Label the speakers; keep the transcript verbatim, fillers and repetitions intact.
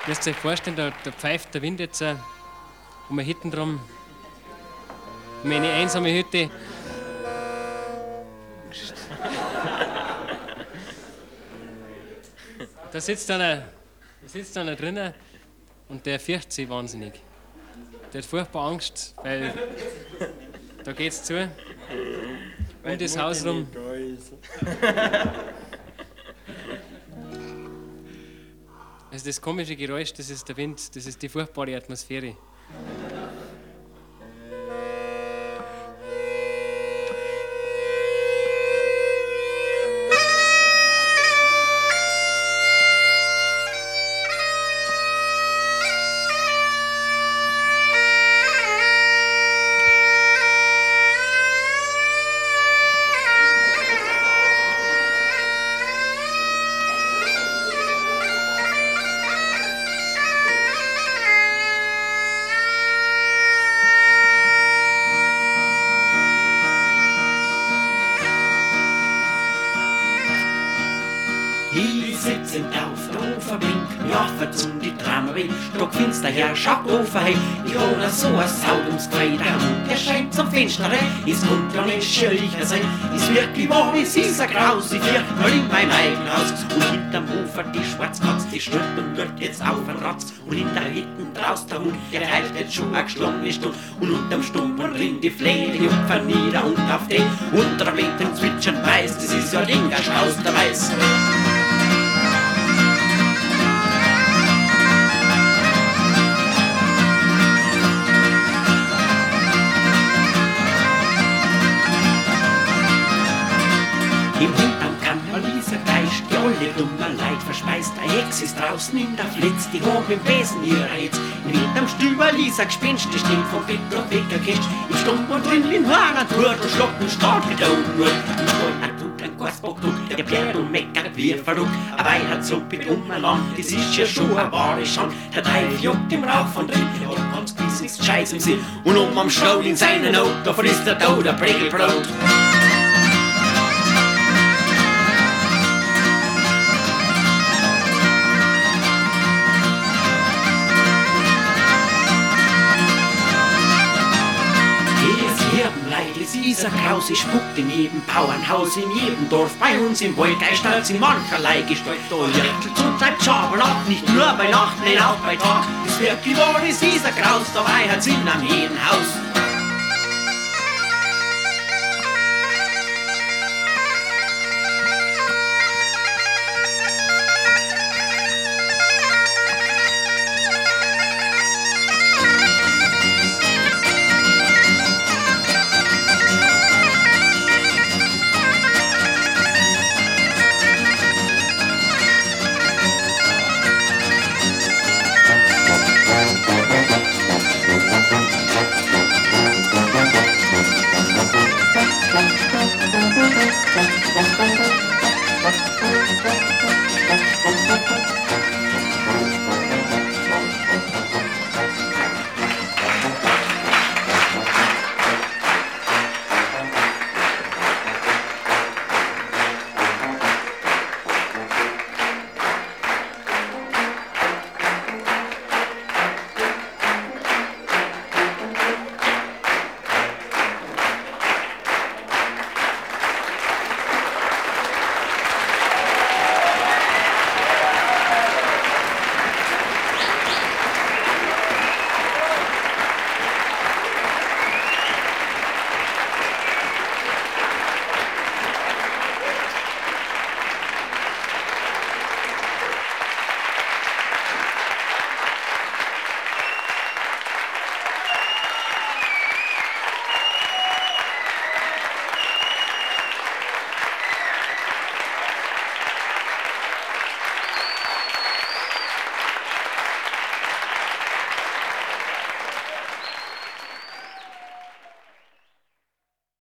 Speaker 1: Müsst ihr euch vorstellen, da, da pfeift der Wind jetzt äh, um eine Hütte drum. Meine einsame Hütte. Da sitzt einer, da sitzt einer drinnen und der fürchtet sich wahnsinnig. Der hat furchtbar Angst, weil da geht's zu. Um das Haus rum. Also das komische Geräusch, das ist der Wind, das ist die furchtbare Atmosphäre.
Speaker 2: Die sitzen auf der Uferbank, jaffen zum die Drama weg. Stockfinster her, schaut Ufer hey. Ich hole so ein Saud ums Kleid, der Hund, der scheint zum Fenster rein. Es kommt ja nicht schöner sein, ist wirklich wahr, es ist ein Graus. Ich fliegt mal in mein eigenen Haus. Und hinterm Ufer die Schwarzkatz, die stört und wird jetzt auf den Ratz. Und in der Hütten draus der Hund, der heilt jetzt schon eine geschlungene Stunde. Und unterm Stumpel drin die Flehe, die hüpfen nieder und auf den. Unter der Winter zwitschert weiß, das ist ja Dingersch aus der Weiß. Im Hintern kann man dieser Geist, die alle dummer Leid verspeist. Eine Hex ist draußen in der Flitz, die hoch im Besen ihrer Hitz. Im hinterm Stüber ließ ein Gespenst, die stimmt vom Bett und weggekäscht. Im Stump und drin in Hörner tut und schlockt und stark mit der Unruhe. Im Stollen hat tut ein Korsbock tut, der blärt und meckert wie verrückt. Aber er hat so mit umeinander, das ist ja schon ein wahre Schand. Der Teufel juckt im Rauch von drin, der hat ganz gewiss nichts Scheiß im Sinn. Und um am Stuhl in seinen Not, da frisst er da der Prägelbrot. Es ist ein Kraus, es spuckt in jedem Bauernhaus, in jedem Dorf, bei uns im Wald, geistert in mancherlei Gestalt. Da wirkt und treibt Schabernack, nicht nur bei Nacht, nein auch bei Tag. Es wirklich wahr, es ist ein Kraus, da weihert in an jedem Haus.